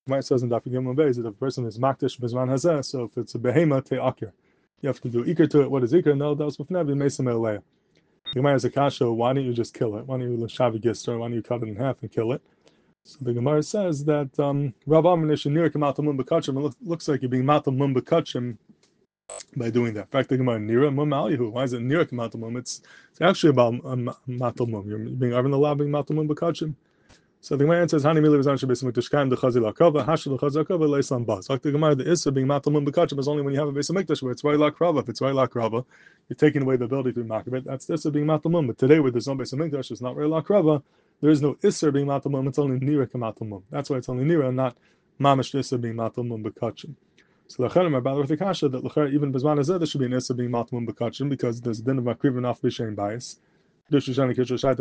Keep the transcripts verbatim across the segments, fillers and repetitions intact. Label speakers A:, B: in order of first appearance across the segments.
A: Gemara says in Daf Gimel Beis that if a person is makdish bezman hazeh, so if it's a behema te'akir, you have to do ikr to it. What is ikr? No, that was b'fnei b'meisam eleya. The Gemara has a kasha. Why don't you just kill it? Why don't you l'shavi gister? Why don't you cut it in half and kill it? So the Gemara says that um, Rav Amanish and Nira Kamal Mum Bekachim. It looks like you're being matal mum bekachim by doing that. In fact, the Gemara Nira Mum Alihu. Why is it Nira Kamal Mum? It's it's actually about um, matal mum. You're being Arvin the law being matal mum bekachim. So the Gemara says, "Hani mili v'zan shebeisim mikdash the chazil hakava, hashel chazil hakava leislam baz." Like the Gemara, the issa being matal mum bekachim is only when you have a beisim mikdash where it's right lakrava. If it's right lakrava, you're taking away the ability to be makabit. That's this being matal mum. But today, where there's no beisim mikdash, it's not right lakrava. There is no issa being matal mum. It's only nira kamatal mum. That's why it's only nira, not mamish issa being matal mum bekachim. So the Chaim are bad with the kasha that l'char even bezman hazeh there should be an issa being matal mum bekachim because there's din of makriv and off b'shein bias. You can bring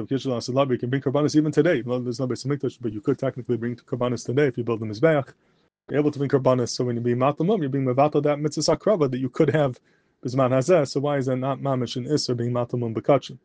A: karbanis even today. Well, there's no beisim mikdash, but you could technically bring karbanis today if you build the mizbeach. You're able to bring karbanis. So when you be matal mum, you're being mevatel that mitzvah sakrava that you could have bisman hazeh. So why is that not mamish and isser being matal mum bekachim?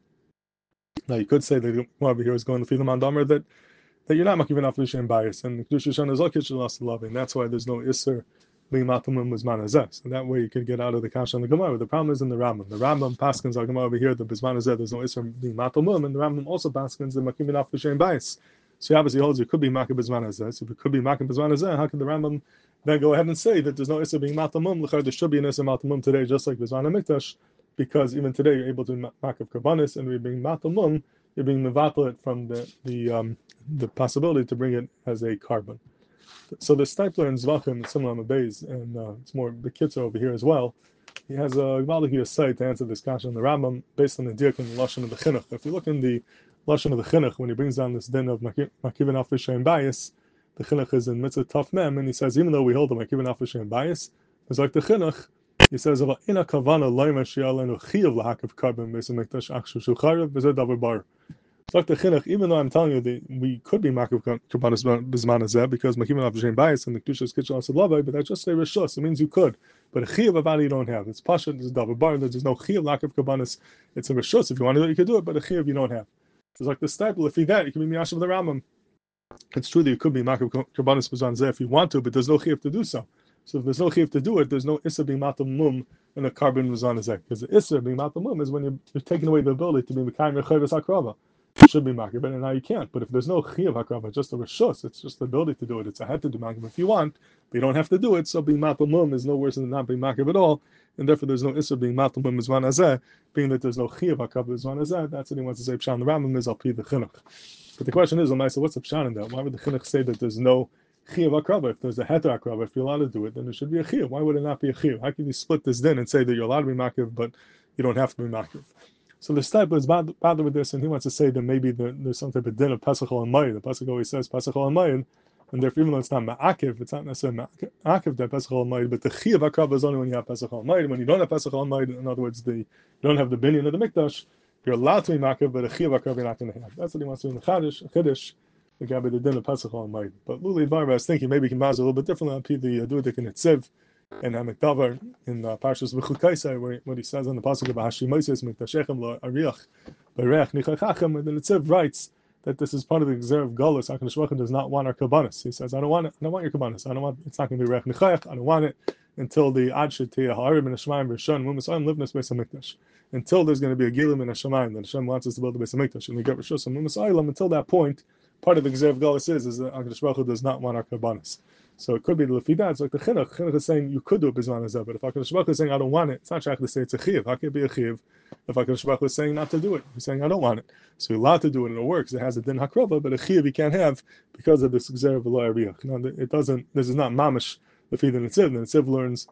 A: Now you could say that one over here is going to feed the mandamer that that you're not makivin off l'shem bias, and kedusha shana is all kitchel loving. That's why there's no isser being matal mum bisman hazeh. So that way you could get out of the kasha on the Gemara. The problem is in the Rambam. The Rambam paskins our Gemara over here the bisman hazeh. There's no isser being matal mum, and the Rambam also paskins the makivin off l'shem bias. So he obviously holds you could be makib bisman hazeh. So if it could be makib bisman hazeh, how can the Rambam then go ahead and say that there's no isser being matal mum? L'char there should be an isser matal mum today, just like bisman hamikdash, because even today you're able to makib karbanis, and we're being matal mum, you're being mevatel it from the the um, the possibility to bring it as a carbon. So the Stipler in Zvachim, similar on Beis, and uh, it's more the kids are over here as well. He has a Gvaliki site to answer this question in the Rambam based on the diak and the lashon of the chinuch. If you look in the lashon of the chinuch, when he brings down this din of makivin af l'shem bias, the chinuch is in mitzvah tough mem, and he says even though we hold the makivin af l'shem bias, it's like the chinuch. He says about ina kavana loyma shialenu chiyav lahakav carbon based on mikdash akshu shucharev bezed davar bar. Like the chinuch, even though I'm telling you that we could be makif karbanis bisman hazeh because makivin af l'shem bias and the kedusha is kitchel asad lavai, but that's just a rishus. It means you could, but a chiyav about you don't have. It's pasha. There's davar bar. There's no chiyav lakav karbanis. It's a rishus. If you want to do it, you can do it, but a chiyav you don't have. It's like the staple. If you that, you can be miyashav the Rambam. It's true that you could be makif karbanis bisman hazeh if you want to, but there's no chiyav to do so. So if there's no chiyav to do it, there's no issa being matal mum in a carbon bisman hazeh, because the issa being matal mum is when you're, you're taking away the ability to be mekayim rechayvus hakrava. Should be makir, but now you can't. But if there's no chiyav hakrava, just a rishus, it's just the ability to do it. It's a head to do makir if you want, but you don't have to do it. So being matal mum is no worse than not being makir at all, and therefore there's no issa being matal mum bisman hazeh, being that there's no chiyav hakrava bisman hazeh. That's what he wants to say. Pshan the Rambam is al pi the chinuch. But the question is, so what's the pshan in that? Why would the chinuch say that there's no chiyav hakrava? If there's a heter hakrava, if you're allowed to do it, then there should be a chiyav. Why would it not be a chiyav? How can you split this din and say that you're allowed to be makir, but you don't have to be makir? So the Stipler is bothered with this, and he wants to say that maybe there, there's some type of din of Pesach and Mayid. The Pesach always says Pesach and Mayid, and therefore even though it's not ma'akiv, it's not necessarily ma'akiv that Pesach and Mayid, but the chiyav hakrava is only when you have Pesach and Mayid. When you don't have Pesach and Mayid, in other words, the you don't have the binyan of the mikdash, you're allowed to be ma'akiv, but a chiyav hakrava you're not going to have. That's what he wants to do in the Chadish, Chiddush, the guy by the din of Pesach and Mayid. But Luli Dvar, I was thinking maybe he can mazel a little bit differently on P the Adudik and Etziv, and Hamikdavar in uh, Parshas B'chukaisai, where what he says on the pasuk of Hashimoises Miktashechem Lo Ariach Bereach Nichachachem, and then the Tziv writes that this is part of the Gzer of Galus. HaKadosh Baruch Hu does not want our kabbanis. He says, I don't want it. I don't want your kabbanis. I don't want. It's not going to be Reach Nichach. I don't want it until the Ad Shetiyah Ha'arim and Hashemayim Rishon Mumasayim Livnus Beis Hamikdash. Until there's going to be a Gilim and Hashemayim that Hashem wants us to build the Beis Hamikdash, and we get Rishos and Mumasayim. Until that point, part of the Gzer of Galus is is that HaKadosh Baruch Hu does not want our kabbanis. So it could be the lefidah. It's like the chinuch. Chinuch is saying you could do it bisman hazeh, but if HaKadosh Baruch Hu is saying I don't want it, it's not shaykh to say it's a chiyav. How can it be a chiyav if HaKadosh Baruch Hu is saying not to do it? He's saying I don't want it. So you're allowed to do it and it works. It has a din hakrava, but a chiyav you can't have because of this gzer of lo ariyach. Now it doesn't. This is not mamish lefidah netziv. The netziv learns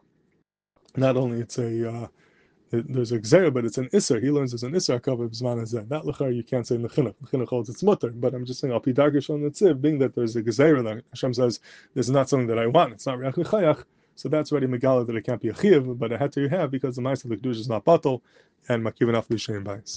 A: not only it's a uh, there's a gzer, but it's an isser. He learns there's an isser hakrava bisman hazeh. That lechar you can't say in the chinuch. The chinuch holds its mutter, but I'm just saying al pi dargish on netziv, being that there's a gzer that Hashem says this is not something that I want. It's not reach nechayach. So that's already megala that it can't be a chiyav, but a heter you have because the ma'aseh of the kedusha is not batal and makivin af l'shem bayis.